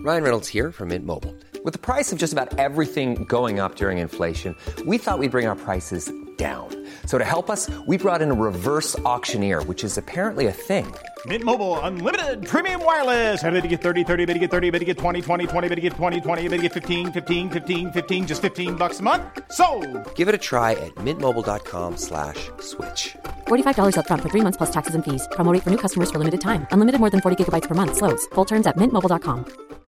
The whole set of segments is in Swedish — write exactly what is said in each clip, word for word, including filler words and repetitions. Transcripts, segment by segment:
Ryan Reynolds here from Mint Mobile. With the price of just about everything going up during inflation, we thought we'd bring our prices down. So to help us, we brought in a reverse auctioneer, which is apparently a thing. Mint Mobile Unlimited Premium Wireless. How to get thirty, thirty, how to get thirty, how to get twenty, twenty, twenty, how to get twenty, twenty, how to get fifteen, fifteen, fifteen, fifteen, just fifteen bucks a month? Sold! Give it a try at mintmobile.com slash switch. forty-five dollars up front for three months plus taxes and fees. Promo rate for new customers for limited time. Unlimited more than forty gigabytes per month. Slows full terms at mint mobile dot com.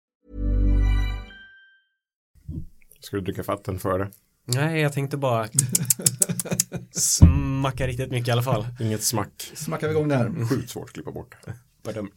Ska du dricka vatten före? Nej, jag tänkte bara smacka riktigt mycket i alla fall. Inget smack. Smackar vi igång där. Sjukt svårt att klippa bort. Vad dumt.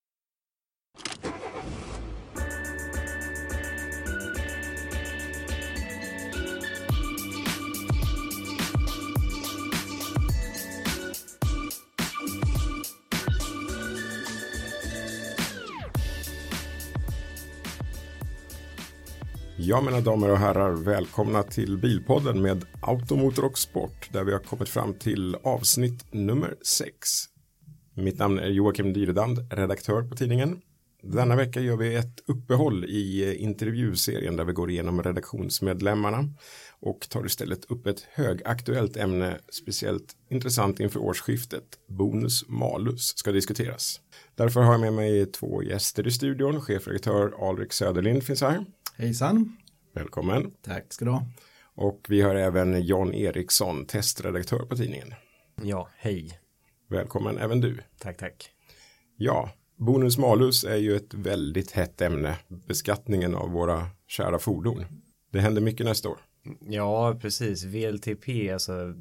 Ja, mina damer och herrar, välkomna till Bilpodden med Automotor och Sport, där vi har kommit fram till avsnitt nummer sex. Mitt namn är Joakim Dyredand, redaktör på tidningen. Denna vecka gör vi ett uppehåll i intervjuserien där vi går igenom redaktionsmedlemmarna och tar istället upp ett högaktuellt ämne, speciellt intressant inför årsskiftet. Bonus malus ska diskuteras. Därför har jag med mig två gäster i studion. Chefredaktör Alrik Söderlind finns här. Hejsan. Välkommen. Tack ska du ha. Och vi har även John Eriksson, testredaktör på tidningen. Ja, hej. Välkommen även du. Tack, tack. Ja, bonus malus är ju ett väldigt hett ämne. Beskattningen av våra kära fordon. Det händer mycket nästa år. Ja, precis. V L T P, alltså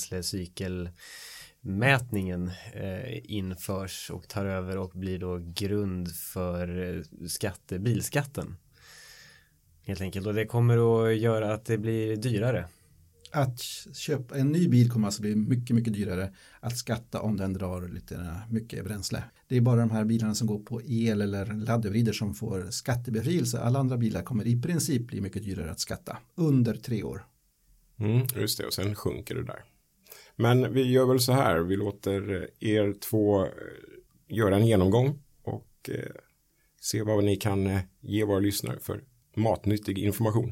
bränslecykelmätningen eh, införs och tar över och blir då grund för eh, skatte, bilskatten. Helt enkelt. Och det kommer att göra att det blir dyrare. Att köpa en ny bil kommer alltså bli mycket, mycket dyrare att skatta om den drar lite mycket bränsle. Det är bara de här bilarna som går på el eller laddhybrider som får skattebefrielse. Alla andra bilar kommer i princip bli mycket dyrare att skatta under tre år. Mm, just det, och sen sjunker det där. Men vi gör väl så här, vi låter er två göra en genomgång och eh, se vad ni kan eh, ge våra lyssnare för matnyttig information.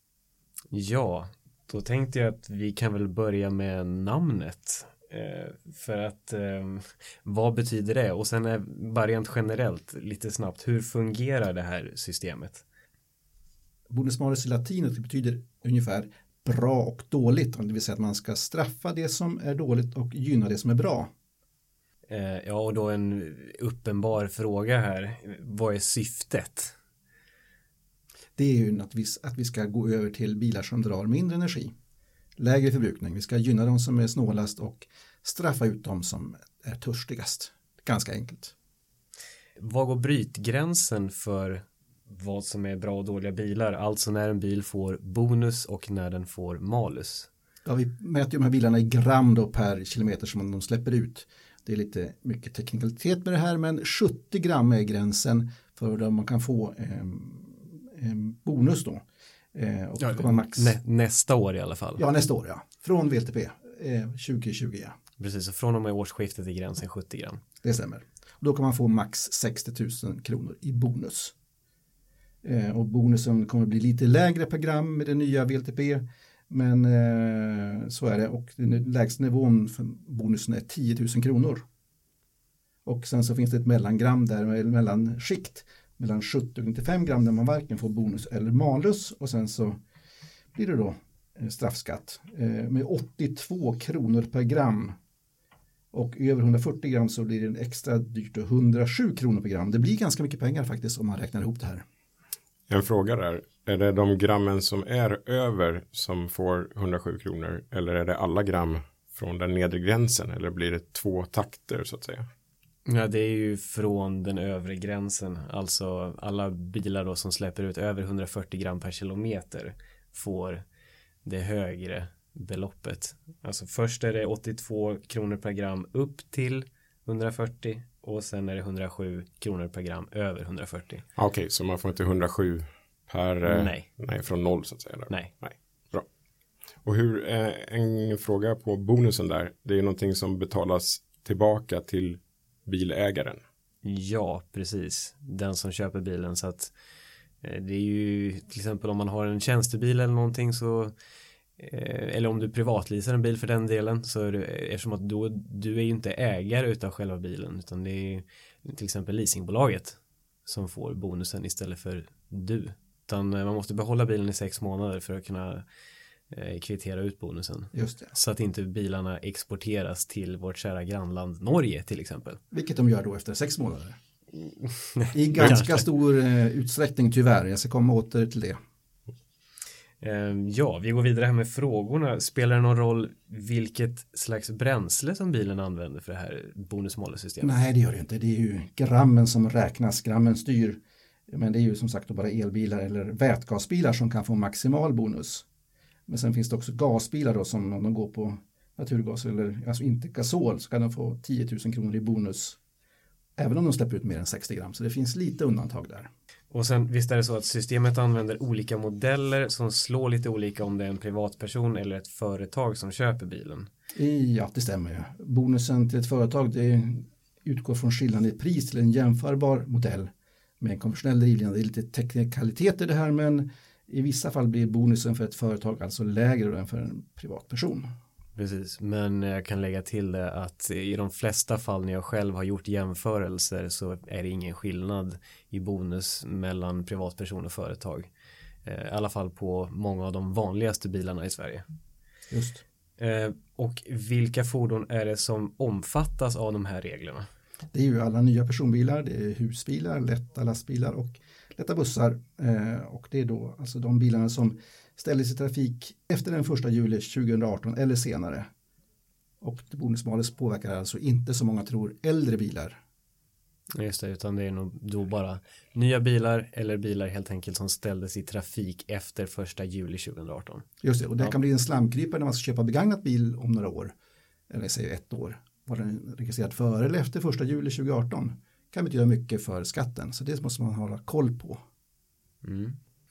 Ja, då tänkte jag att vi kan väl börja med namnet. Eh, för att eh, vad betyder det? Och sen är bara rent generellt lite snabbt, hur fungerar det här systemet? Bonus malus i latinet betyder ungefär bra och dåligt. Det vill säga att man ska straffa det som är dåligt och gynna det som är bra. Eh, ja, och då en uppenbar fråga här. Vad är syftet? Det är ju att vi, att vi ska gå över till bilar som drar mindre energi. Lägre förbrukning. Vi ska gynna de som är snålast och straffa ut de som är törstigast. Ganska enkelt. Vad går brytgränsen för vad som är bra och dåliga bilar? Alltså när en bil får bonus och när den får malus. Ja, vi mäter ju de här bilarna i gram då per kilometer som de släpper ut. Det är lite mycket teknikalitet med det här, men sjuttio gram är gränsen för vad man kan få eh, en bonus då. Eh, och ja, man max... nä, nästa år i alla fall. Ja, nästa år, ja. Från V L T P eh, tjugo tjugo, ja. Precis, och från och med årsskiftet är gränsen sjuttio gram. Det stämmer. Och då kan man få max sextio tusen kronor i bonus. Eh, och bonusen kommer att bli lite lägre per gram med det nya V L T P. Men eh, så är det. Och den lägsta nivån för bonusen är tio tusen kronor. Och sen så finns det ett mellangram där, mellanskikt. Mellan sjuttio och nittiofem gram där man varken får bonus eller malus. Och sen så blir det då straffskatt eh, med åttiotvå kronor per gram. Och över hundrafyrtio gram så blir det extra dyrt, hundrasju kronor per gram. Det blir ganska mycket pengar faktiskt om man räknar ihop det här. En fråga där. Är det de grammen som är över som får hundrasju kronor? Eller är det alla gram från den nedre gränsen? Eller blir det två takter så att säga? Ja, det är ju från den övre gränsen. Alltså alla bilar då som släpper ut över hundrafyrtio gram per kilometer får det högre beloppet. Alltså först är det åttiotvå kronor per gram upp till hundrafyrtio och sen är det hundrasju kronor per gram över hundrafyrtio. Okej, okay, så man får inte hundrasju per... Nej. Nej, från noll så att säga. Där. Nej. Nej. Bra. Och hur, eh, en fråga på bonusen där. Det är någonting som betalas tillbaka till bilägaren. Ja, precis. Den som köper bilen, så att Det är ju till exempel om man har en tjänstebil eller någonting så eller om du privatleasar en bil för den delen så är det, eftersom att då, du är ju inte ägare utav själva bilen utan det är till exempel leasingbolaget som får bonusen istället för du. Utan man måste behålla bilen i sex månader för att kunna eh, kvittera ut bonusen. Just det. Så att inte bilarna exporteras till vårt kära grannland Norge till exempel. Vilket de gör då efter sex månader. I ganska stor eh, utsträckning tyvärr. Jag ska komma åter till det. Ja, vi går vidare här med frågorna. Spelar det någon roll vilket slags bränsle som bilen använder för det här bonus-malus-systemet? Nej, det gör det inte. Det är ju grammen som räknas, grammen styr. Men det är ju som sagt bara elbilar eller vätgasbilar som kan få maximal bonus. Men sen finns det också gasbilar då som om de går på naturgas eller alltså inte gasol så kan de få tio tusen kronor i bonus. Även om de släpper ut mer än sextio gram. Så det finns lite undantag där. Och sen visst är det så att systemet använder olika modeller som slår lite olika om det är en privatperson eller ett företag som köper bilen. Ja, det stämmer ju. Bonusen till ett företag det utgår från skillnaden i pris till en jämförbar modell med en konventionell drivlina. Det är lite teknikaliteter det här men i vissa fall blir bonusen för ett företag alltså lägre än för en privatperson. Precis, men jag kan lägga till det att i de flesta fall när jag själv har gjort jämförelser så är det ingen skillnad i bonus mellan privatperson och företag. I alla fall på många av de vanligaste bilarna i Sverige. Just. Och vilka fordon är det som omfattas av de här reglerna? Det är ju alla nya personbilar, det är husbilar, lätta lastbilar och lätta bussar. Och det är då alltså de bilarna som ställdes i trafik efter den första juli tjugohundraarton eller senare. Och bonus-malus påverkar alltså inte som många tror äldre bilar. Just det, utan det är nog då bara nya bilar eller bilar helt enkelt som ställdes i trafik efter första juli tjugohundraarton. Just det, och det ja. kan bli en slamkrypare när man ska köpa begagnat bil om några år. Eller jag säger ett år. Var den registrerad före eller efter första juli tjugohundraarton kan betyda mycket för skatten. Så det måste man hålla koll på. Mm.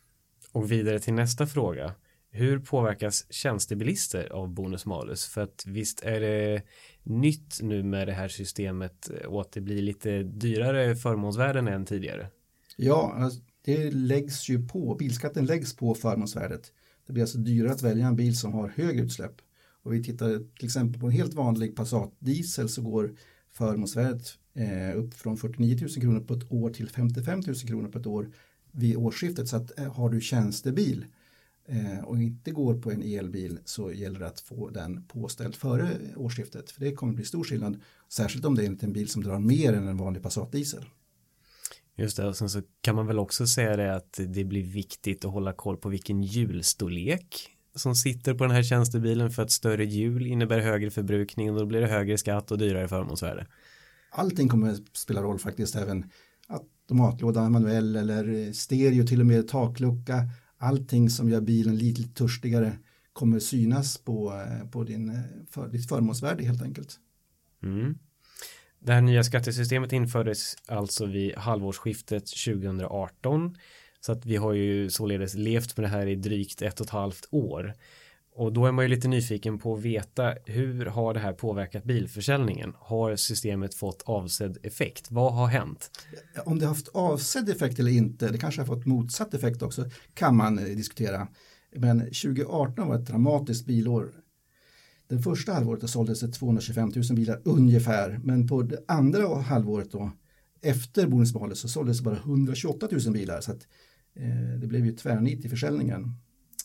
Och vidare till nästa fråga. Hur påverkas tjänstebilister av bonus-malus? För att visst är det nytt nu med det här systemet och att det blir lite dyrare förmånsvärden än tidigare? Ja, alltså, det läggs ju på. Bilskatten läggs på förmånsvärdet. Det blir alltså dyrare att välja en bil som har högre utsläpp. Och vi tittar till exempel på en helt vanlig Passat diesel så går förmånsvärdet eh, upp från fyrtionio tusen kronor på ett år till femtiofem tusen kronor på ett år vid årsskiftet. Så att eh, har du tjänstebil eh, och inte går på en elbil så gäller det att få den påställd före årsskiftet. För det kommer bli stor skillnad, särskilt om det är en bil som drar mer än en vanlig Passat diesel. Just det, och sen så kan man väl också säga det att det blir viktigt att hålla koll på vilken hjulstorlek som sitter på den här tjänstebilen, för att större hjul innebär högre förbrukning och då blir det högre skatt och dyrare förmånsvärde. Allting kommer att spela roll faktiskt, även automatlåda, manuell eller stereo, till och med taklucka. Allting som gör bilen lite, lite törstigare kommer synas på, på din, för, ditt förmånsvärde helt enkelt. Mm. Det här nya skattesystemet infördes alltså vid halvårsskiftet tjugohundraarton. Så att vi har ju således levt med det här i drygt ett och ett halvt år. Och då är man ju lite nyfiken på att veta, hur har det här påverkat bilförsäljningen? Har systemet fått avsedd effekt? Vad har hänt? Om det har haft avsedd effekt eller inte, det kanske har fått motsatt effekt också, kan man diskutera. Men tjugoarton var ett dramatiskt bilår. Den första halvåret såldes det tvåhundratjugofem tusen bilar ungefär, men på det andra halvåret då, efter bonus-malus, så såldes det bara hundratjugoåtta tusen bilar, så att eh, det blev ju tvärnit i försäljningen.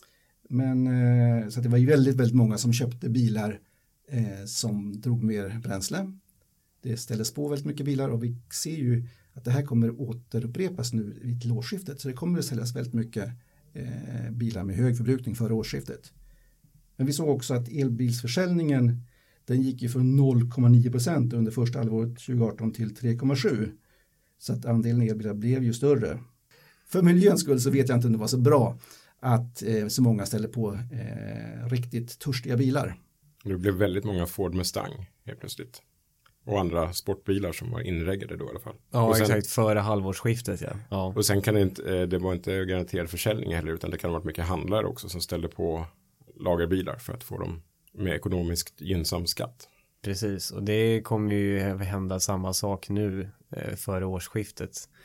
Men eh, så att det var ju väldigt, väldigt många som köpte bilar eh, som drog mer bränsle. Det ställdes på väldigt mycket bilar och vi ser ju att det här kommer återupprepas nu vid årsskiftet, så det kommer att säljas väldigt mycket eh, bilar med hög förbrukning före årsskiftet. Men vi såg också att elbilsförsäljningen, den gick ju från noll komma nio procent under första halvåret tjugoarton till tre komma sju. Så att andelen elbilar blev ju större. För miljöns skull så vet jag inte om det var så bra att eh, så många ställer på eh, riktigt törstiga bilar. Det blev väldigt många Ford Mustang helt plötsligt. Och andra sportbilar som var inreggade då i alla fall. Ja, sen, exakt. Före halvårsskiftet, ja. ja. Och sen kan det inte, det var inte garanterad försäljning heller, utan det kan ha varit mycket handlare också som ställde på lagerbilar för att få dem med ekonomiskt gynnsam skatt. Precis, och det kommer ju hända samma sak nu eh, före årsskiftet.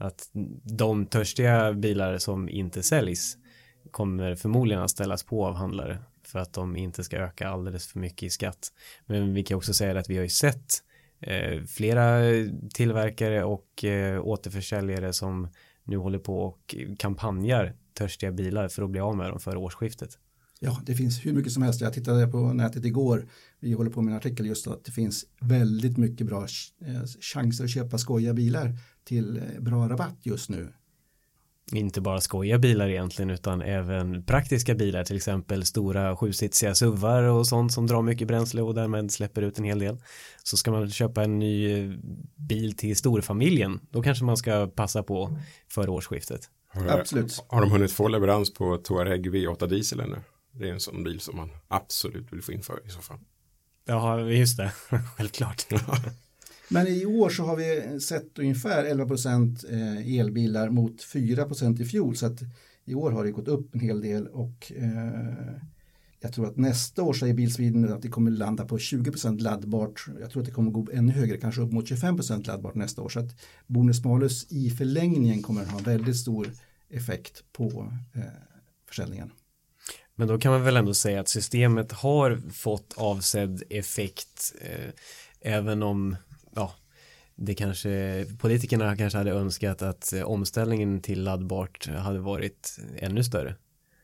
Att de törstiga bilar som inte säljs kommer förmodligen att ställas på av handlare för att de inte ska öka alldeles för mycket i skatt. Men vi kan också säga att vi har ju sett eh, flera tillverkare och eh, återförsäljare som nu håller på och kampanjar törstiga bilar för att bli av med dem för årsskiftet. Ja, det finns hur mycket som helst. Jag tittade på nätet igår. Vi håller på med en artikel just att det finns väldigt mycket bra chanser att köpa skojiga bilar till bra rabatt just nu. Inte bara skojiga bilar egentligen utan även praktiska bilar, till exempel stora sjusitsiga suvar och sånt som drar mycket bränsle och därmed släpper ut en hel del. Så ska man köpa en ny bil till storfamiljen, då kanske man ska passa på för årsskiftet. Har, Absolut. Har de hunnit få leverans på Touareg V åtta diesel ännu? Det är en sån bil som man absolut vill få in för i så fall. Ja, just det. Självklart. Men i år så har vi sett ungefär elva procent elbilar mot fyra procent i fjol. Så att i år har det gått upp en hel del och eh, jag tror att nästa år säger Bilsviden att det kommer landa på tjugo procent laddbart. Jag tror att det kommer gå ännu högre, kanske upp mot tjugofem procent laddbart nästa år. Så att bonus-malus i förlängningen kommer att ha väldigt stor effekt på eh, försäljningen. Men då kan man väl ändå säga att systemet har fått avsedd effekt eh, även om ja, det kanske politikerna kanske hade önskat att eh, omställningen till laddbart hade varit ännu större.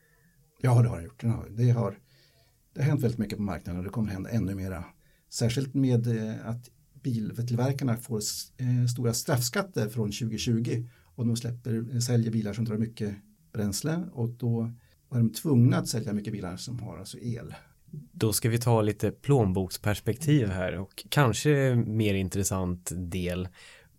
Ja, det har det gjort. Det har, det har hänt väldigt mycket på marknaden och det kommer hända ännu mera. Särskilt med eh, att biltillverkarna får eh, stora straffskatter från tjugo tjugo och de släpper, säljer bilar som drar mycket bränsle och då var de tvungna att sälja mycket bilar som har alltså el. Då ska vi ta lite plånboksperspektiv här och kanske mer intressant del.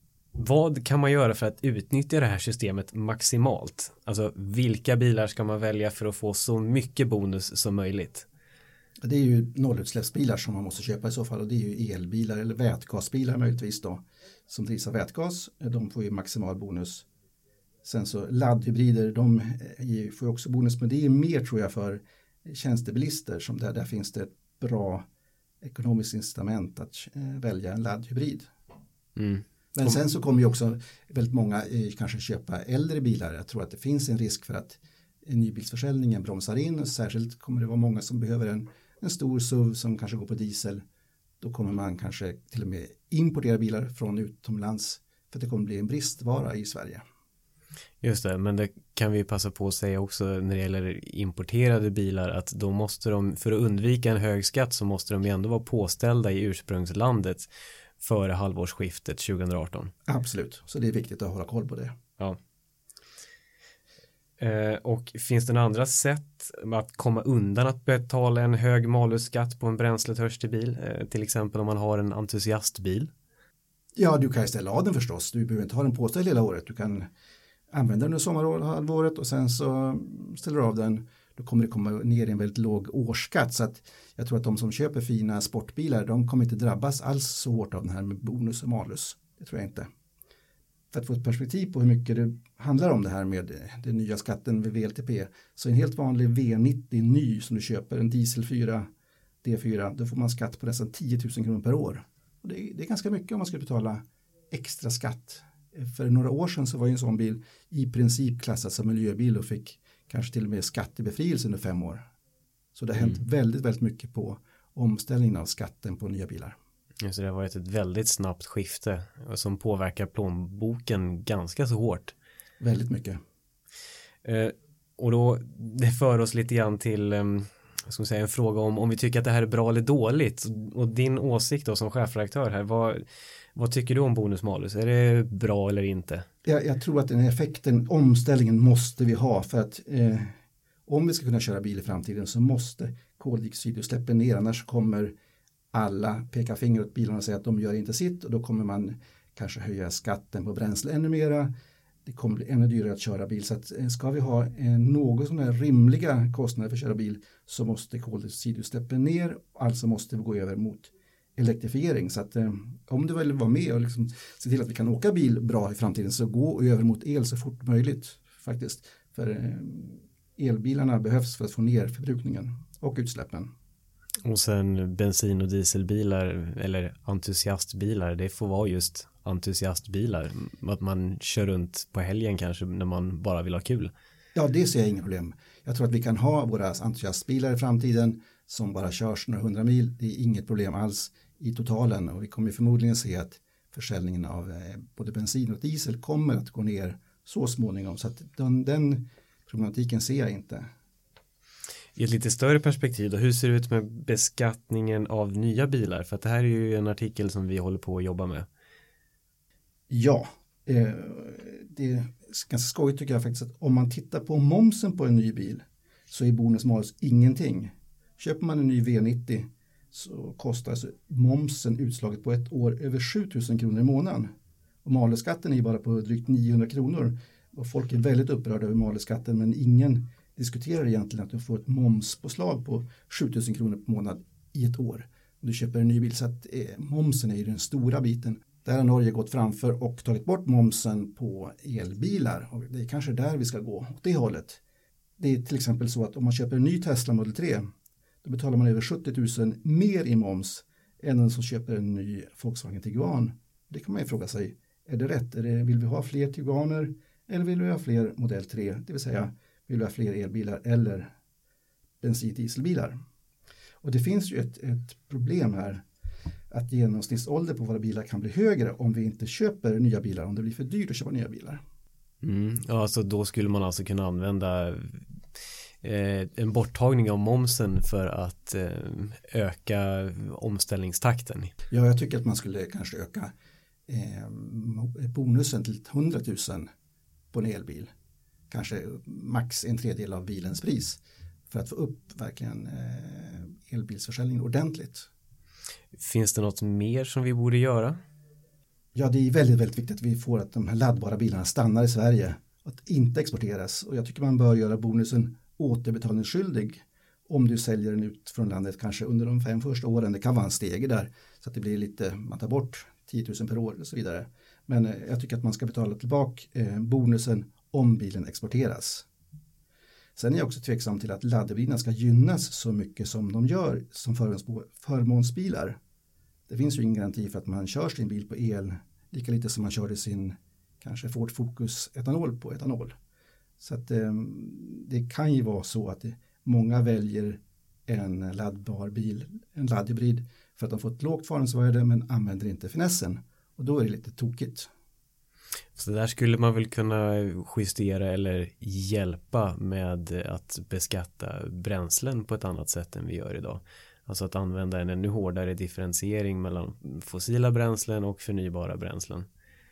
Vad kan man göra för att utnyttja det här systemet maximalt? Alltså vilka bilar ska man välja för att få så mycket bonus som möjligt? Det är ju nollutsläppsbilar som man måste köpa i så fall och det är ju elbilar eller vätgasbilar möjligtvis då som drivs av vätgas. De får ju maximal bonus. Sen så laddhybrider, de får ju också bonus, men det är mer tror jag för tjänstebilister som där, där finns det ett bra ekonomiskt incitament att eh, välja en laddhybrid. Mm. Men sen så kommer ju också väldigt många eh, kanske köpa äldre bilar. Jag tror att det finns en risk för att nybilsförsäljningen bromsar in. Särskilt kommer det vara många som behöver en, en stor S U V som kanske går på diesel. Då kommer man kanske till och med importera bilar från utomlands för att det kommer bli en bristvara i Sverige. Just det, men det kan vi passa på att säga också när det gäller importerade bilar att då måste de, för att undvika en hög skatt så måste de ju ändå vara påställda i ursprungslandet före halvårsskiftet tjugo arton. Absolut, så det är viktigt att hålla koll på det. Ja. Eh, och finns det några andra sätt att komma undan att betala en hög malusskatt på en bränsletörstig bil? Eh, till exempel om man har en entusiastbil? Ja, du kan ställa av den förstås. Du behöver inte ha den påställd hela året. Du kan använda den under sommarhalvåret och sen så ställer du av den. Då kommer det komma ner i en väldigt låg årsskatt. Så att jag tror att de som köper fina sportbilar, de kommer inte drabbas alls så hårt av den här med bonus och malus. Det tror jag inte. För att få ett perspektiv på hur mycket det handlar om det här med den nya skatten vid V L T P. Så en helt vanlig V nittio ny som du köper, en diesel fyra, D fyra, då får man skatt på nästan tio tusen kronor per år. Och det är, det är ganska mycket om man ska betala extra skatt. För några år sedan så var ju en sån bil i princip klassad som miljöbil och fick kanske till och med skattebefrielse under fem år. Så det har hänt mm. väldigt, väldigt mycket på omställningen av skatten på nya bilar. Ja, så det har varit ett väldigt snabbt skifte som påverkar plånboken ganska så hårt. Väldigt mycket. Eh, och då, det för oss lite grann till eh, ska man säga, en fråga om om vi tycker att det här är bra eller dåligt. Och din åsikt då som chefredaktör här, vad, vad tycker du om bonus malus? Är det bra eller inte? Jag, jag tror att den här effekten, omställningen måste vi ha för att eh, om vi ska kunna köra bil i framtiden så måste koldioxidutsläppen ner, annars kommer alla peka finger åt bilarna och säga att de gör inte sitt och då kommer man kanske höja skatten på bränsle ännu mera. Det kommer bli ännu dyrare att köra bil så att ska vi ha eh, något sådana rimliga kostnader för att köra bil så måste koldioxidutsläppen ner, alltså måste vi gå över mot elektrifiering. Så att eh, om du vill vara med och liksom se till att vi kan åka bil bra i framtiden så gå över mot el så fort möjligt faktiskt. För eh, elbilarna behövs för att få ner förbrukningen och utsläppen. Och sen bensin- och dieselbilar eller entusiastbilar, det får vara just entusiastbilar. Att man kör runt på helgen kanske när man bara vill ha kul. Ja, det ser jag inga problem. Jag tror att vi kan ha våra entusiastbilar i framtiden som bara körs några hundra mil. Det är inget problem alls i totalen och vi kommer förmodligen se att försäljningen av både bensin och diesel kommer att gå ner så småningom. Så att den, den problematiken ser jag inte. I ett lite större perspektiv då, hur ser det ut med beskattningen av nya bilar? För att det här är ju en artikel som vi håller på att jobba med. Ja, eh, det är ganska skojigt tycker jag faktiskt att om man tittar på momsen på en ny bil så är bonus malus ingenting. Köper man en ny V nittio så kostar alltså momsen utslaget på ett år över sju tusen kronor i månaden. Och malusskatten är bara på drygt niohundra kronor. Och folk är väldigt upprörda över malusskatten men ingen diskuterar egentligen att du får ett momspåslag på sju tusen kronor per månad i ett år. Om du köper en ny bil så att eh, momsen är ju den stora biten. Där har Norge gått framför och tagit bort momsen på elbilar. Och det är kanske där vi ska gå, åt det hållet. Det är till exempel så att om man köper en ny Tesla Model tre då betalar man över sjuttio tusen mer i moms än den som köper en ny Volkswagen Tiguan. Det kan man ju fråga sig, är det rätt? Är det, vill vi ha fler Tiguaner eller vill vi ha fler Model tre? Det vill säga, vill vi ha fler elbilar eller bensin- och dieselbilar? Och det finns ju ett, ett problem här att genomsnittsålder på våra bilar kan bli högre om vi inte köper nya bilar, om det blir för dyrt att köpa nya bilar. Mm, ja, alltså då skulle man alltså kunna använda eh, en borttagning av momsen för att eh, öka omställningstakten. Ja, jag tycker att man skulle kanske öka eh, bonusen till hundra tusen på en elbil. Kanske max en tredjedel av bilens pris för att få upp verkligen eh, elbilsförsäljningen ordentligt. Finns det något mer som vi borde göra? Ja, det är väldigt, väldigt viktigt att vi får att de här laddbara bilarna stannar i Sverige och att inte exporteras. Och jag tycker man bör göra bonusen återbetalningsskyldig om du säljer den ut från landet kanske under de fem första åren. Det kan vara en steg där så att det blir lite, man tar bort tio tusen per år och så vidare. Men eh, jag tycker att man ska betala tillbaka eh, bonusen om bilen exporteras. Sen är jag också tveksam till att laddbilarna ska gynnas så mycket som de gör som förmånsbilar. Det finns ju ingen garanti för att man kör sin bil på el lika lite som man körde sin kanske Ford Focus etanol på etanol. Så att eh, det kan ju vara så att det, många väljer en laddbar bil, en laddhybrid för att de får ett lågt farlighetsvärde men använder inte finessen. Och då är det lite tokigt. Så där skulle man väl kunna justera eller hjälpa med att beskatta bränslen på ett annat sätt än vi gör idag. Alltså att använda en ännu hårdare differentiering mellan fossila bränslen och förnybara bränslen.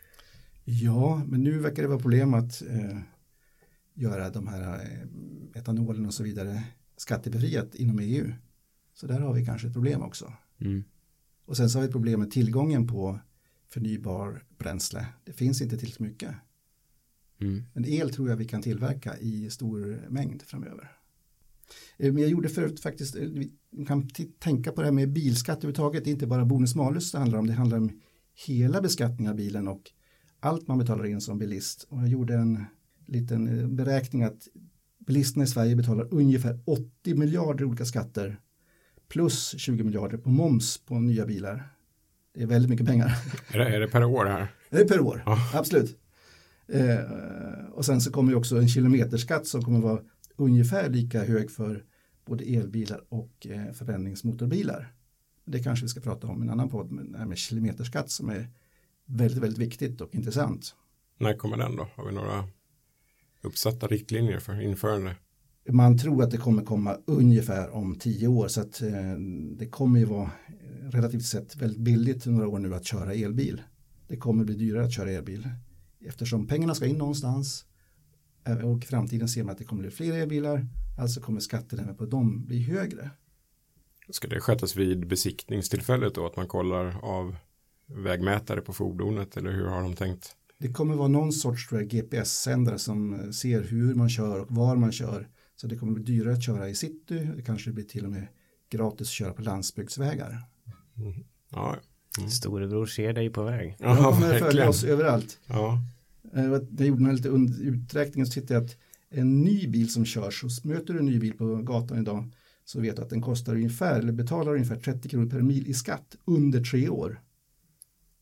Ja, men nu verkar det vara problem att eh, göra de här eh, etanolen och så vidare skattebefriat inom E U. Så där har vi kanske ett problem också. Mm. Och sen så har vi problem med tillgången på förnybar bränsle. Det finns inte tillräckligt mycket. Mm. Men el tror jag vi kan tillverka i stor mängd framöver. Men jag gjorde förut faktiskt, vi kan t- tänka på det här med bilskatt överhuvudtaget. Det är inte bara bonus malus det handlar om. Det handlar om hela beskattningen av bilen och allt man betalar in som bilist. Och jag gjorde en liten beräkning att bilisterna i Sverige betalar ungefär åttio miljarder olika skatter plus tjugo miljarder på moms på nya bilar. Det är väldigt mycket pengar. Är det, är det per år här? Det är per år, Ja. Absolut. Eh, och sen så kommer ju också en kilometerskatt som kommer vara ungefär lika hög för både elbilar och eh, förbränningsmotorbilar. Det kanske vi ska prata om i en annan podd, men det här med kilometerskatt som är väldigt, väldigt viktigt och intressant. När kommer den då? Har vi några uppsatta riktlinjer för införande? Man tror att det kommer komma ungefär om tio år så att eh, det kommer ju vara relativt sett väldigt billigt några år nu att köra elbil. Det kommer bli dyrare att köra elbil eftersom pengarna ska in någonstans och i framtiden ser man att det kommer bli fler elbilar, alltså kommer skatten även på dem bli högre. Ska det skötas vid besiktningstillfället då? Att man kollar av vägmätare på fordonet eller hur har de tänkt? Det kommer vara någon sorts tror jag, G P S-sändare som ser hur man kör och var man kör. Så det kommer bli dyrare att köra i city. Det kanske blir till och med gratis att köra på landsbygdsvägar. Mm. Ja. Mm. Storebror ser dig på väg. Ja, de kommer följa oss överallt. Ja. Jag gjorde en lite uträkning och så tittade jag att en ny bil som körs, så möter du en ny bil på gatan idag så vet du att den kostar ungefär, eller betalar ungefär trettio kronor per mil i skatt under tre år.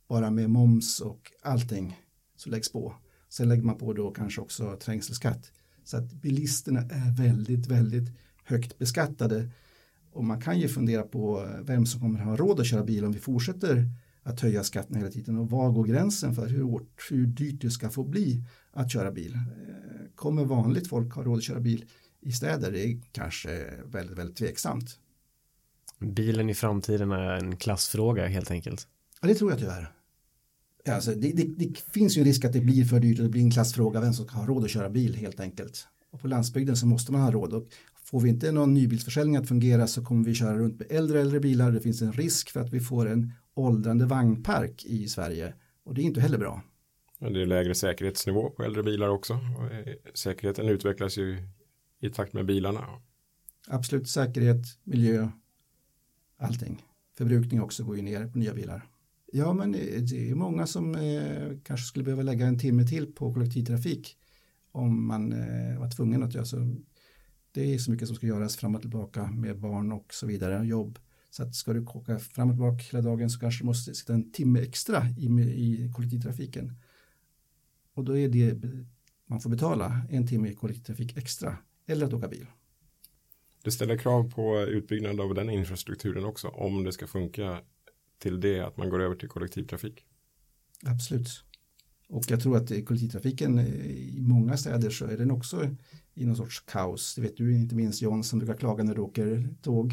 bara med moms och allting så läggs på. Sen lägger man på då kanske också trängselskatt. Så att bilisterna är väldigt, väldigt högt beskattade. Och man kan ju fundera på vem som kommer ha råd att köra bil om vi fortsätter att höja skatten hela tiden. Och var går gränsen för hur, hur dyrt det ska få bli att köra bil? Kommer vanligt folk ha råd att köra bil i städer? Det är kanske väldigt, väldigt tveksamt. Bilen i framtiden är en klassfråga helt enkelt. Ja, det tror jag tyvärr. Alltså, det, det, det finns ju en risk att det blir för dyrt och det blir en klassfråga vem som ska ha råd att köra bil helt enkelt. Och på landsbygden så måste man ha råd. Och får vi inte någon nybilsförsäljning att fungera så kommer vi köra runt med äldre äldre bilar. Det finns en risk för att vi får en åldrande vagnpark i Sverige. Och det är inte heller bra. Ja, det är lägre säkerhetsnivå på äldre bilar också. Och säkerheten utvecklas ju i takt med bilarna. Absolut, säkerhet, miljö, allting. Förbrukning också går ju ner på nya bilar. Ja, men det är många som eh, kanske skulle behöva lägga en timme till på kollektivtrafik om man eh, var tvungen att göra så. Det är så mycket som ska göras fram och tillbaka med barn och så vidare, jobb. Så att ska du åka fram och tillbaka hela dagen så kanske du måste sitta en timme extra i, i kollektivtrafiken. Och då är det, man får betala en timme i kollektivtrafik extra eller att åka bil. Det ställer krav på utbyggnad av den infrastrukturen också om det ska funka till det att man går över till kollektivtrafik. Absolut. Och jag tror att kollektivtrafiken i många städer så är den också i någon sorts kaos. Det vet du inte minst John som brukar klaga när du åker tåg.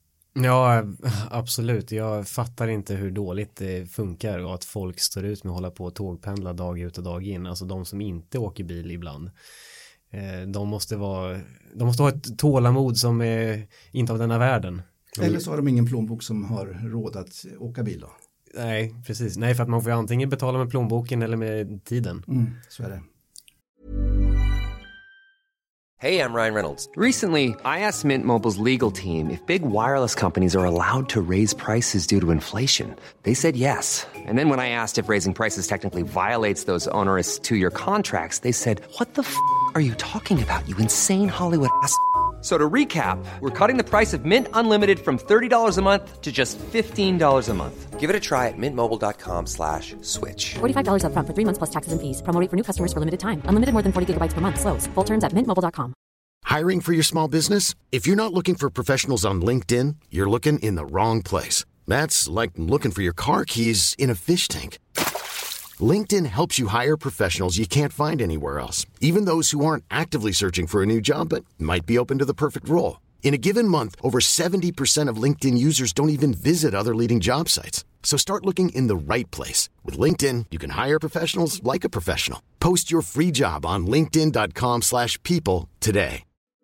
Ja, absolut. Jag fattar inte hur dåligt det funkar och att folk står ut med att hålla på och tågpendla dag ut och dag in. Alltså de som inte åker bil ibland. De måste vara, de måste ha ett tålamod som är inte av denna världen. Eller så har de ingen plånbok som har råd att åka bil då. Nej, precis. Nej, för att man får ju antingen betala med plånboken eller med tiden. Mm, så är det. Hey, I'm Ryan Reynolds. Recently, I asked Mint Mobile's legal team if big wireless companies are allowed to raise prices due to inflation. They said yes. And then when I asked if raising prices technically violates those onerous two-year contracts, they said, "What the f*** are you talking about, you insane Hollywood ass?" So to recap, we're cutting the price of Mint Unlimited from thirty dollars a month to just fifteen dollars a month. Give it a try at mintmobile.com slash switch. forty-five dollars up front for three months plus taxes and fees. Promo rate for new customers for limited time. Unlimited more than forty gigabytes per month. Slows full terms at mint mobile dot com. Hiring for your small business? If you're not looking for professionals on LinkedIn, you're looking in the wrong place. That's like looking for your car keys in a fish tank. LinkedIn helps you hire professionals you can't find anywhere else, even those who aren't actively searching for a new job but might be open to the perfect role. In a given month, over seventy percent of LinkedIn users don't even visit other leading job sites. So start looking in the right place. With LinkedIn, you can hire professionals like a professional. Post your free job on linkedin dot com slash people today.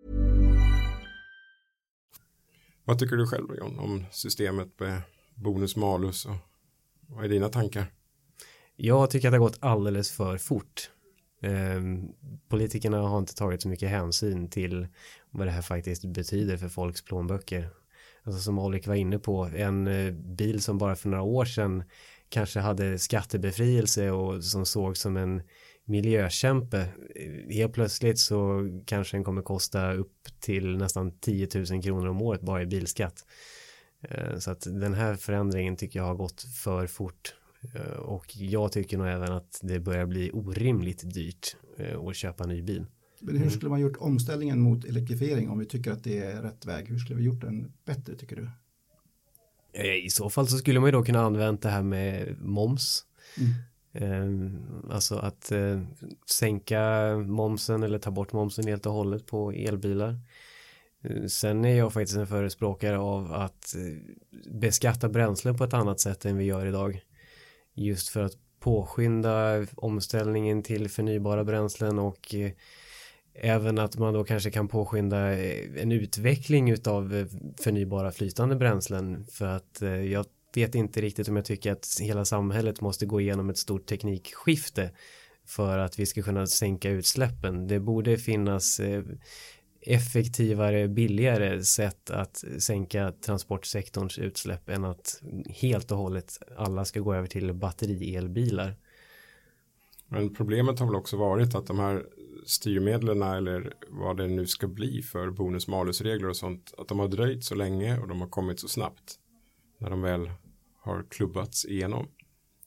Vad tycker du själv, John, om systemet med bonus-malus och vad är dina tankar? Jag tycker att det har gått alldeles för fort. Eh, politikerna har inte tagit så mycket hänsyn till vad det här faktiskt betyder för folks plånböcker. Alltså som Olik var inne på, en eh, bil som bara för några år sedan kanske hade skattebefrielse och som såg som en miljökämpe. Helt plötsligt så kanske den kommer kosta upp till nästan tio tusen kronor om året bara i bilskatt. Eh, så att den här förändringen tycker jag har gått för fort. Och jag tycker nog även att det börjar bli orimligt dyrt att köpa en ny bil. Men hur skulle man gjort omställningen mot elektrifiering om vi tycker att det är rätt väg? Hur skulle vi gjort den bättre tycker du? I så fall så skulle man ju då kunna använda det här med moms. Mm. Alltså att sänka momsen eller ta bort momsen helt och hållet på elbilar. Sen är jag faktiskt en förespråkare av att beskatta bränslen på ett annat sätt än vi gör idag. Just för att påskynda omställningen till förnybara bränslen och eh, även att man då kanske kan påskynda eh, en utveckling utav förnybara flytande bränslen för att eh, jag vet inte riktigt om jag tycker att hela samhället måste gå igenom ett stort teknikskifte för att vi ska kunna sänka utsläppen. Det borde finnas eh, effektivare, billigare sätt att sänka transportsektorns utsläpp än att helt och hållet alla ska gå över till batterielbilar. Men problemet har väl också varit att de här styrmedlen eller vad det nu ska bli för bonus-malus-regler och sånt, att de har dröjt så länge och de har kommit så snabbt när de väl har klubbats igenom.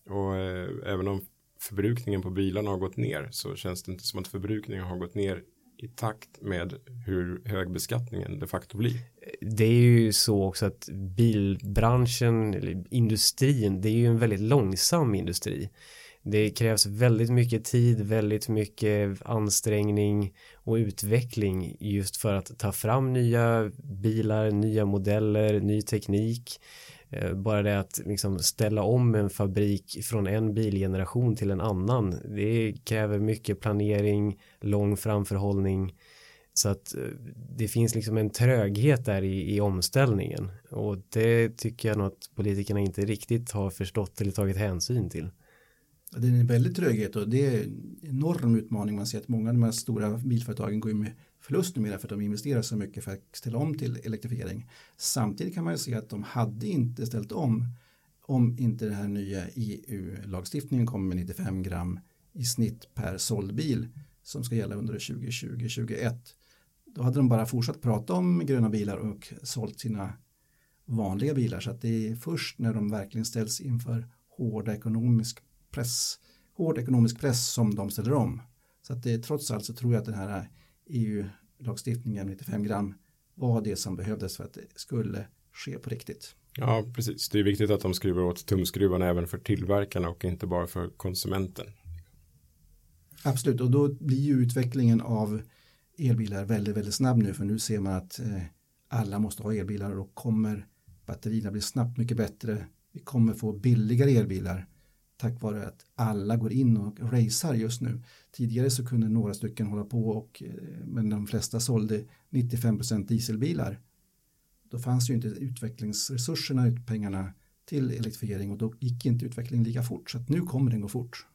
Och eh, även om förbrukningen på bilarna har gått ner så känns det inte som att förbrukningen har gått ner i takt med hur hög beskattningen de facto blir. Det är ju så också att bilbranschen, eller industrin, det är ju en väldigt långsam industri. Det krävs väldigt mycket tid, väldigt mycket ansträngning och utveckling just för att ta fram nya bilar, nya modeller, ny teknik. Bara det att liksom ställa om en fabrik från en bilgeneration till en annan, det kräver mycket planering, lång framförhållning. Så att det finns liksom en tröghet där i, i omställningen. Och det tycker jag nog att politikerna inte riktigt har förstått eller tagit hänsyn till. Det är en väldigt tröghet och det är en enorm utmaning. Man ser att många av de här stora bilföretagen går med förlust numera för att de investerar så mycket för att ställa om till elektrifiering. Samtidigt kan man ju se att de hade inte ställt om om inte den här nya E U-lagstiftningen kommer med nittiofem gram i snitt per såld bil som ska gälla under tjugo tjugo till tjugoett. Då hade de bara fortsatt prata om gröna bilar och sålt sina vanliga bilar. Så att det är först när de verkligen ställs inför hårda ekonomisk press, hård ekonomisk press som de ställer om. Så att det, trots allt så tror jag att den här E U-lagstiftningen nittiofem gram var det som behövdes för att det skulle ske på riktigt. Ja, precis. Det är viktigt att de skruvar åt tumskruvarna även för tillverkarna och inte bara för konsumenten. Absolut, och då blir ju utvecklingen av elbilar väldigt, väldigt snabb nu, för nu ser man att eh, alla måste ha elbilar och då kommer batterierna bli snabbt mycket bättre. Vi kommer få billigare elbilar tack vare att alla går in och racear just nu. Tidigare så kunde några stycken hålla på och eh, men de flesta sålde nittiofem procent dieselbilar. Då fanns ju inte utvecklingsresurserna, ut pengarna till elektrifiering och då gick inte utvecklingen lika fort. Så att nu kommer den gå fort.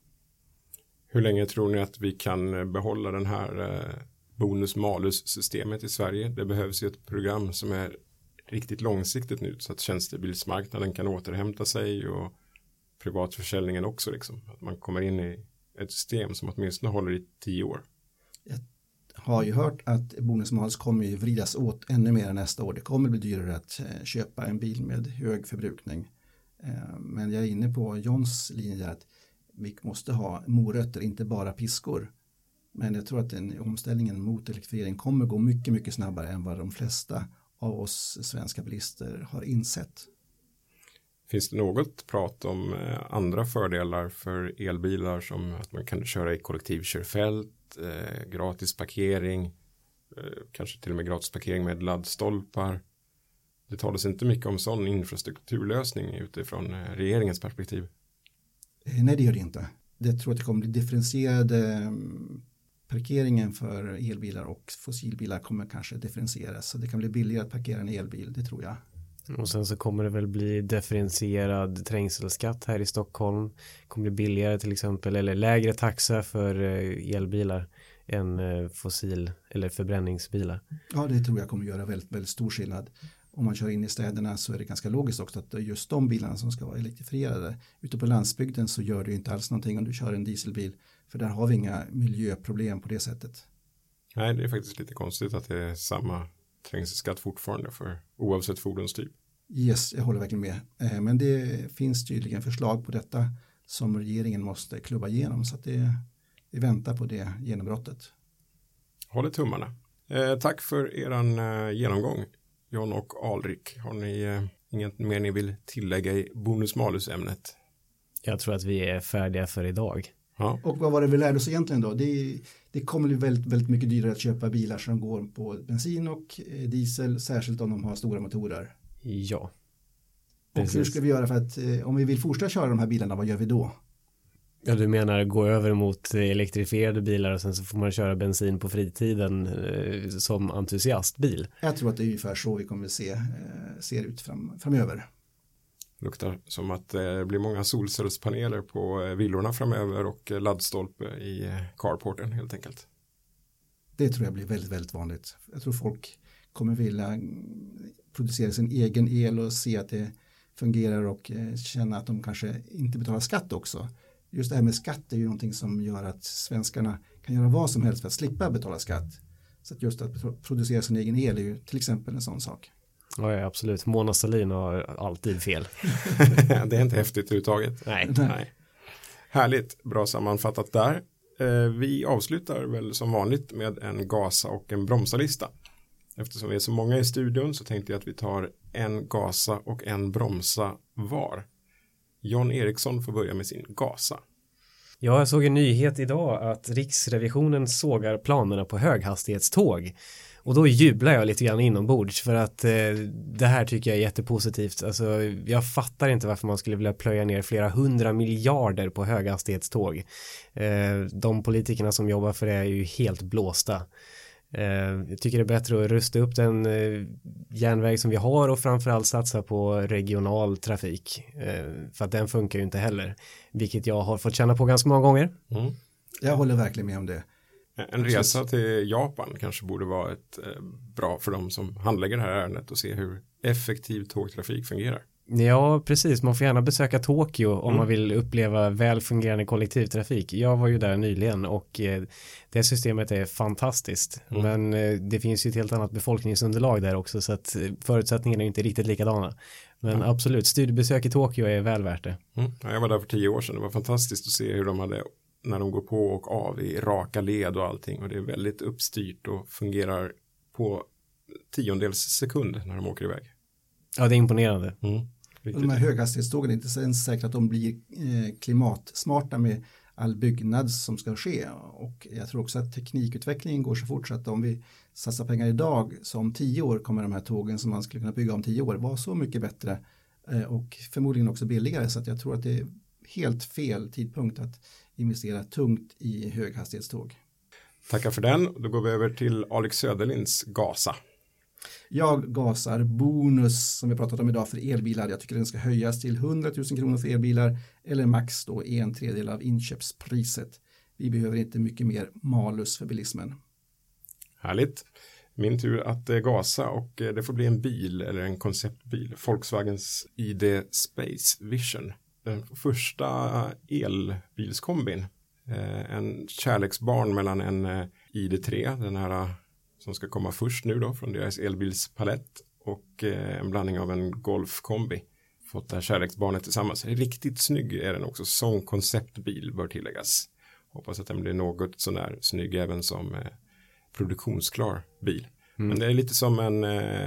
Hur länge tror ni att vi kan behålla den här eh, bonus-malus-systemet i Sverige? Det behövs ju ett program som är riktigt långsiktigt nu så att tjänstebilsmarknaden kan återhämta sig och privatförsäljningen också. Liksom. Att man kommer in i ett system som åtminstone håller i tio år. Jag har ju hört att bonus-malus kommer ju vridas åt ännu mer nästa år. Det kommer bli dyrare att eh, köpa en bil med hög förbrukning. Eh, men jag är inne på Johns linje att vi måste ha morötter, inte bara piskor. Men jag tror att den omställningen mot elektrifiering kommer gå mycket, mycket snabbare än vad de flesta av oss svenska bilister har insett. Finns det något prat om andra fördelar för elbilar som att man kan köra i kollektivkörfält, eh, gratis parkering, eh, kanske till och med gratis parkering med laddstolpar? Det talas inte mycket om sån infrastrukturlösning utifrån eh, regeringens perspektiv. Nej, det gör det inte. Jag tror att det kommer bli differentierade parkeringen för elbilar och fossilbilar kommer kanske differentieras. Så det kan bli billigare att parkera en elbil, det tror jag. Och sen så kommer det väl bli differentierad trängselskatt här i Stockholm. Kommer bli billigare till exempel, eller lägre taxa för elbilar än fossil- eller förbränningsbilar. Ja, det tror jag kommer göra väldigt, väldigt stor skillnad. Om man kör in i städerna så är det ganska logiskt också att det är just de bilarna som ska vara elektrifierade. Ute på landsbygden så gör det inte alls någonting om du kör en dieselbil. För där har vi inga miljöproblem på det sättet. Nej, det är faktiskt lite konstigt att det är samma trängselskatt fortfarande för oavsett fordonstyp. Yes, jag håller verkligen med. Men det finns tydligen förslag på detta som regeringen måste klubba igenom. Så att det, vi väntar på det genombrottet. Håller tummarna. Eh, tack för eran eh, genomgång. John och Alrik, har ni eh, inget mer ni vill tillägga i bonus-malus-ämnet? Jag tror att vi är färdiga för idag. Ja. Och vad var det vi lärde oss egentligen då? Det, det kommer bli väldigt, väldigt mycket dyrare att köpa bilar som går på bensin och diesel, särskilt om de har stora motorer. Ja. Och hur ska vi göra för att, om vi vill fortsätta köra de här bilarna, vad gör vi då? Ja, du menar gå över mot elektrifierade bilar och sen så får man köra bensin på fritiden eh, som entusiastbil? Jag tror att det är ungefär så vi kommer att se eh, ser ut fram, framöver. Luktar som att det blir många solcellspaneler på villorna framöver och laddstolpe i carporten helt enkelt. Det tror jag blir väldigt, väldigt vanligt. Jag tror folk kommer vilja producera sin egen el och se att det fungerar och känna att de kanske inte betalar skatt också. Just det här med skatt är ju någonting som gör att svenskarna kan göra vad som helst för att slippa betala skatt. Så att just att producera sin egen el är ju till exempel en sån sak. Ja, absolut. Mona Sahlin har alltid fel. Det är inte häftigt överhuvudtaget. Nej. Nej. Härligt, bra sammanfattat där. Eh, vi avslutar väl som vanligt med en gasa och en bromsa-lista. Eftersom vi är så många i studion så tänkte jag att vi tar en gasa och en bromsa var. John Eriksson får börja med sin gasa. Ja, jag såg en nyhet idag att Riksrevisionen sågar planerna på höghastighetståg. Och då jublar jag lite grann inombords för att eh, det här tycker jag är jättepositivt. Alltså, jag fattar inte varför man skulle vilja plöja ner flera hundra miljarder på höghastighetståg. Eh, de politikerna som jobbar för det är ju helt blåsta. Eh, jag tycker det är bättre att rusta upp den eh, järnväg som vi har och framförallt satsa på regional trafik. Eh, för att den funkar ju inte heller. Vilket jag har fått känna på ganska många gånger. Mm. Jag håller verkligen med om det. En resa till Japan kanske borde vara ett eh, bra för de som handlägger det här ärendet och se hur effektiv tågtrafik fungerar. Ja, precis. Man får gärna besöka Tokyo om mm. man vill uppleva väl fungerande kollektivtrafik. Jag var ju där nyligen och eh, det systemet är fantastiskt. Mm. Men eh, det finns ju ett helt annat befolkningsunderlag där också så att eh, förutsättningarna är inte riktigt likadana. Men mm. absolut, studiebesök i Tokyo är väl värt det. Mm. Ja, jag var där för tio år sedan. Det var fantastiskt att se hur de hade när de går på och av i raka led och allting. Och det är väldigt uppstyrt och fungerar på tiondels sekund när de åker iväg. Ja, det är imponerande. Mm. De här höghastighetstågen är inte ens säkert att de blir eh, klimatsmarta med all byggnad som ska ske. Och jag tror också att teknikutvecklingen går så fort så att om vi satsar pengar idag så om tio år kommer de här tågen som man skulle kunna bygga om tio år vara så mycket bättre eh, och förmodligen också billigare. Så att jag tror att det är helt fel tidpunkt att investera tungt i höghastighetståg. Tackar för den. Då går vi över till Alex Söderlinds gasa. Jag gasar bonus som vi pratat om idag för elbilar. Jag tycker den ska höjas till hundra tusen kronor för elbilar eller max då en tredjedel av inköpspriset. Vi behöver inte mycket mer malus för bilismen. Härligt. Min tur att gasa och det får bli en bil eller en konceptbil. Volkswagens I D Space Vision. Den första elbilskombin. En kärleksbarn mellan en I D tre, den här som ska komma först nu då från deras elbilspalett och en blandning av en Golf-kombi. Fått det här kärleksbarnet tillsammans. Riktigt snygg är den också, som konceptbil bör tilläggas. Hoppas att den blir något sånär snygg även som produktionsklar bil. Mm. Men det är lite som en,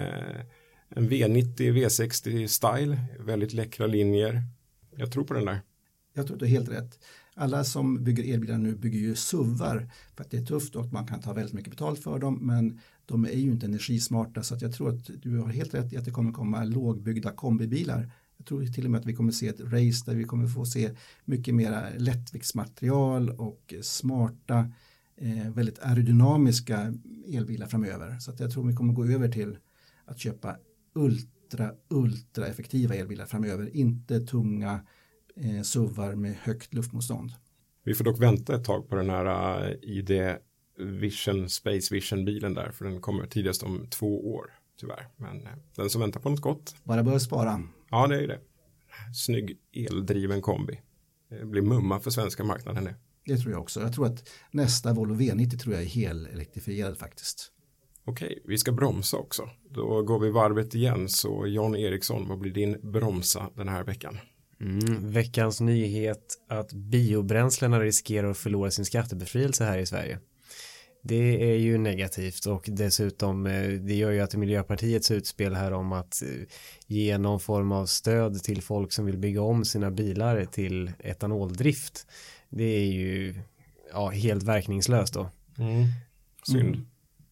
en V nittio V sextio style, väldigt läckra linjer. Jag tror på den där. Jag tror att du är helt rätt. Alla som bygger elbilar nu bygger ju suvar för att det är tufft och man kan ta väldigt mycket betalt för dem, men de är ju inte energismarta så att jag tror att du har helt rätt i att det kommer komma lågbyggda kombibilar. Jag tror till och med att vi kommer se ett race där vi kommer få se mycket mer lättviktsmaterial och smarta, eh, väldigt aerodynamiska elbilar framöver. Så att jag tror vi kommer gå över till att köpa ultra, ultra effektiva elbilar framöver, inte tunga Eh, suvar med högt luftmotstånd. Vi får dock vänta ett tag på den här uh, I D Vision, Space Vision-bilen där, för den kommer tidigast om två år, tyvärr. Men uh, den som väntar på något gott. Bara bör spara. Ja, det är det. Snygg eldriven kombi. Det blir mumma för svenska marknaden nu. Det tror jag också. Jag tror att nästa Volvo V nittio tror jag är helelektrifierad faktiskt. Okej, vi ska bromsa också. Då går vi varvet igen. Så John Eriksson, vad blir din bromsa den här veckan? Mm, veckans nyhet att biobränslena riskerar att förlora sin skattebefrielse här i Sverige. Det är ju negativt och dessutom det gör ju att Miljöpartiets utspel här om att ge någon form av stöd till folk som vill bygga om sina bilar till etanoldrift. Det är ju ja, helt verkningslöst då. Mm. Synd. Mm.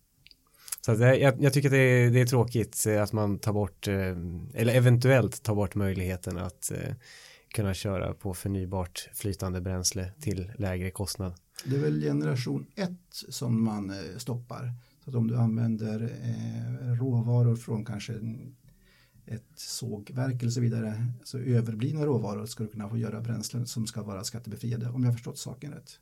Så att jag, jag tycker att det är, det är tråkigt att man tar bort eller eventuellt tar bort möjligheten att eh, kunna köra på förnybart flytande bränsle till lägre kostnad. Det är väl generation ett som man eh, stoppar. Så att om du använder eh, råvaror från kanske en, ett sågverk eller så vidare, så överblivna råvaror ska du kunna få göra bränslen som ska vara skattebefriade, om jag har förstått saken rätt.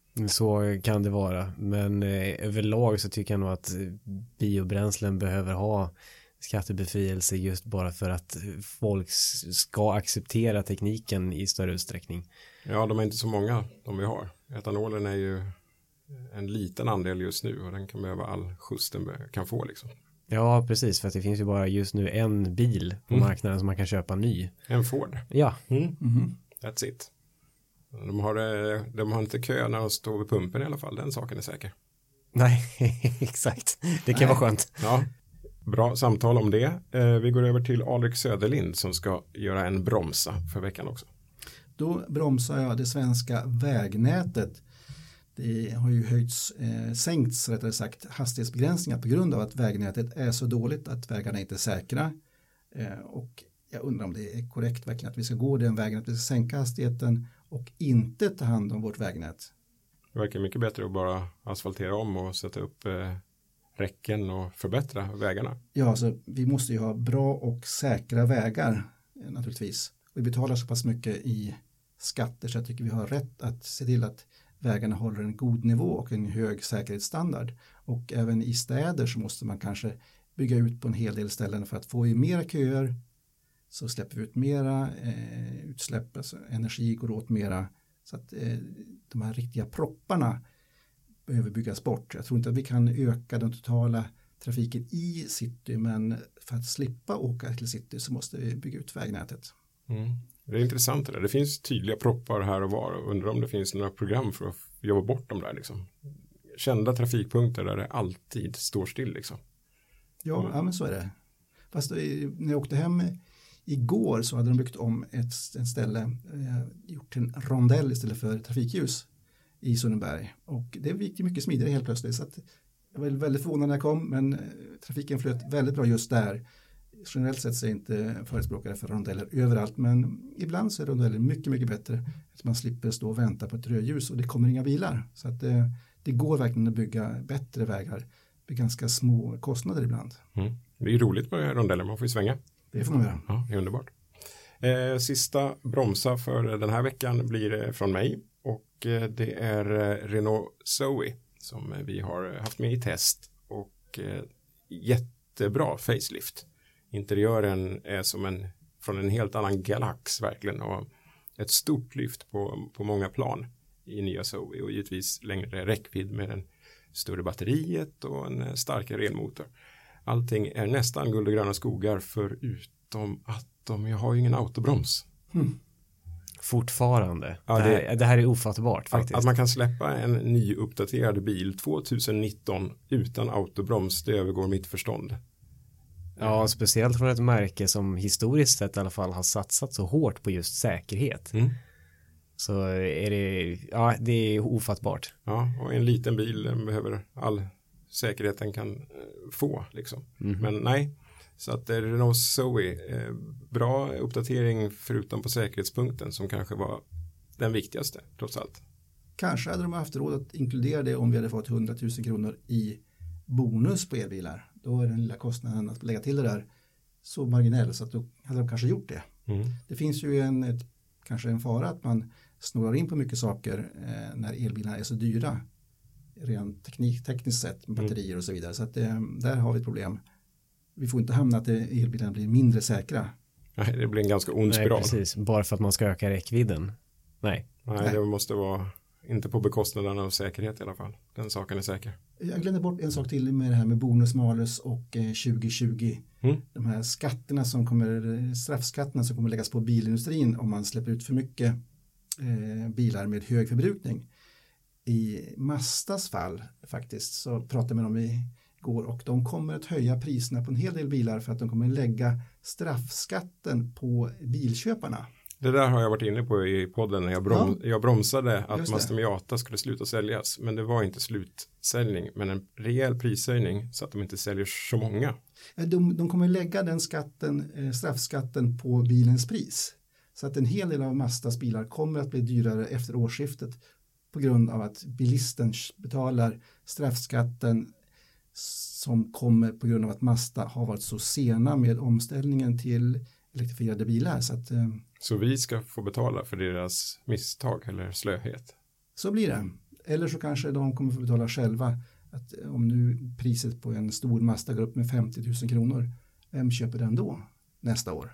Så kan det vara, men eh, överlag så tycker jag nog att biobränslen behöver ha skattebefrielse just bara för att folk ska acceptera tekniken i större utsträckning. Ja, de är inte så många de vi har. Etanolen är ju en liten andel just nu och den kan behöva all skjuts den kan få liksom. Ja, precis, för att det finns ju bara just nu en bil på mm. marknaden som man kan köpa ny. En Ford. Ja. Mm. Mm-hmm. That's it. De har, de har inte kö när de står vid pumpen i alla fall, den saken är säker. Nej, exakt. Det kan Nej. vara skönt. Ja, bra samtal om det. Vi går över till Alrik Söderlind som ska göra en bromsa för veckan också. Då bromsar jag det svenska vägnätet. Det har ju höjts, eh, sänkts rättare sagt hastighetsbegränsningar på grund av att vägnätet är så dåligt att vägarna inte är säkra. Eh, och jag undrar om det är korrekt verkligen att vi ska gå den vägen, att vi ska sänka hastigheten och inte ta hand om vårt vägnät. Det verkar mycket bättre att bara asfaltera om och sätta upp eh, räcken och förbättra vägarna. Ja, alltså, vi måste ju ha bra och säkra vägar eh, naturligtvis. Vi betalar så pass mycket i skatter så jag tycker vi har rätt att se till att vägarna håller en god nivå och en hög säkerhetsstandard. Och även i städer så måste man kanske bygga ut på en hel del ställen för att få i mera köer så släpper vi ut mera eh, utsläpp, alltså energi går åt mera så att eh, de här riktiga propparna behöver byggas bort. Jag tror inte att vi kan öka den totala trafiken i city, men för att slippa åka till city så måste vi bygga ut vägnätet. Mm. Det är intressant det där. Det finns tydliga proppar här och var och undrar om det finns några program för att jobba bort dem där liksom. Kända trafikpunkter där det alltid står still liksom. Ja, mm. ja men så är det. Fast när jag åkte hem igår så hade de byggt om ett, ett ställe, eh, gjort en rondell istället för trafikljus i Sundbyberg. Och det gick mycket smidigare helt plötsligt. Så att jag var väldigt förvånad när jag kom, men eh, trafiken flöt väldigt bra just där. Generellt sett så är inte förespråkare för rondeller överallt, men ibland så är rondeller mycket, mycket bättre. Att man slipper stå och vänta på ett rödljus och det kommer inga bilar. Så att eh, det går verkligen att bygga bättre vägar med ganska små kostnader ibland. Mm. Det är ju roligt med rondeller, man får ju svänga. Det får man göra. Ja, det är underbart. Eh, sista bromsa för den här veckan blir från mig och eh, det är Renault Zoe som vi har haft med i test och eh, jättebra facelift. Interiören är som en från en helt annan galax verkligen och ett stort lyft på, på många plan i nya Zoe och givetvis längre räckvidd med en större batteriet och en starkare elmotor. Allting är nästan guld och gröna skogar förutom att de jag har ju ingen autobroms. Hmm. Fortfarande. Ja, det, här, det här är ofattbart faktiskt. Att, att man kan släppa en ny uppdaterad bil tjugonitton utan autobroms, det övergår mitt förstånd. Ja, speciellt från ett märke som historiskt sett i alla fall har satsat så hårt på just säkerhet. Mm. Så är det, ja, det är ofattbart. Ja, och en liten bil den behöver all säkerhet den kan få liksom. Mm. Men nej, så att Renault Zoe, eh, bra uppdatering förutom på säkerhetspunkten som kanske var den viktigaste trots allt. Kanske hade de haft råd att inkludera det om vi hade fått hundratusen kronor i bonus på elbilar. Då är den lilla kostnaden att lägga till det där så marginell så att då hade de kanske gjort det. Mm. Det finns ju en, ett, kanske en fara att man snurrar in på mycket saker eh, när elbilarna är så dyra. Rent teknik, tekniskt sett, batterier och så vidare. Så att eh, där har vi ett problem. Vi får inte hamna att elbilarna blir mindre säkra. Nej, det blir en ganska ond spiral. Nej, precis. Bara för att man ska öka räckvidden. Nej. Nej, Nej. Det måste vara inte på bekostnaden av säkerhet i alla fall. Den saken är säker. Jag glömde bort en sak till med det här med bonus malus och eh, tjugo tjugo. Mm. De här skatterna som kommer, straffskatterna som kommer läggas på bilindustrin om man släpper ut för mycket eh, bilar med hög förbrukning. I Mazdas fall faktiskt så pratade med dem igår och de kommer att höja priserna på en hel del bilar för att de kommer att lägga straffskatten på bilköparna. Det där har jag varit inne på i podden när jag, brom- ja. jag bromsade att Mazda Miata skulle sluta säljas. Men det var inte slutsäljning men en rejäl prishöjning så att de inte säljer så många. De, de kommer att lägga den skatten, straffskatten på bilens pris. Så att en hel del av Mazdas bilar kommer att bli dyrare efter årsskiftet på grund av att bilisten betalar straffskatten som kommer på grund av att Mazda har varit så sena med omställningen till elektrifierade bilar. Så, att, eh, så vi ska få betala för deras misstag eller slöhet? Så blir det. Eller så kanske de kommer få betala själva. Att om nu priset på en stor Mazda går upp med femtio tusen kronor, vem köper den då nästa år?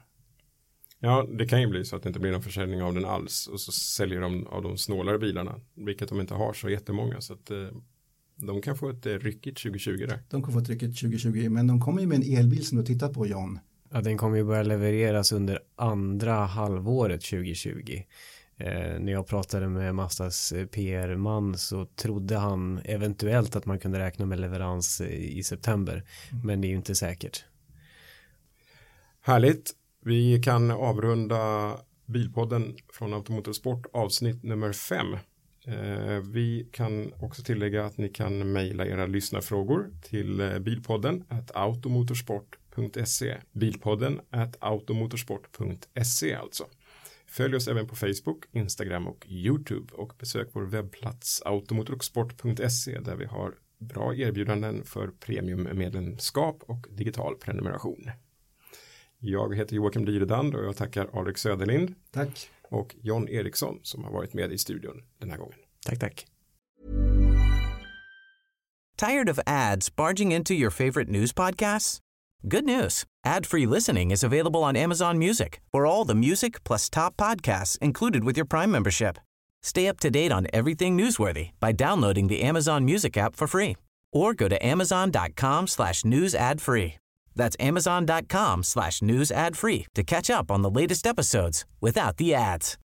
Ja, det kan ju bli så att det inte blir någon försäljning av den alls och så säljer de av de snålare bilarna, vilket de inte har så jättemånga så att eh, de kan få ett eh, ryckigt tjugo tjugo där. De kan få ett ryckigt tjugo tjugo, men de kommer ju med en elbil som du tittar på, Jan. Ja, den kommer ju börja levereras under andra halvåret tjugo tjugo. Eh, när jag pratade med Mazdas P R-man så trodde han eventuellt att man kunde räkna med leverans i september. Mm. Men det är ju inte säkert. Härligt. Vi kan avrunda Bilpodden från Automotorsport avsnitt nummer fem. Eh, vi kan också tillägga att ni kan mejla era lyssnarfrågor till bilpodden at automotorsport punkt se. Bilpodden at automotorsport punkt se alltså. Följ oss även på Facebook, Instagram och YouTube och besök vår webbplats automotorsport punkt se där vi har bra erbjudanden för premiummedlemskap och digital prenumeration. Jag heter Joakim Dyredand och jag tackar Alex Söderlind. Tack. Och John Eriksson som har varit med i studion den här gången. Tack, tack. Tired of ads barging into your favorite news podcasts? Good news. Ad-free listening is available on Amazon Music for all the music plus top podcasts included with your Prime membership. Stay up to date on everything newsworthy by downloading the Amazon Music app for free or go to amazon.com slash news ad free. That's amazon.com slash news ad free to catch up on the latest episodes without the ads.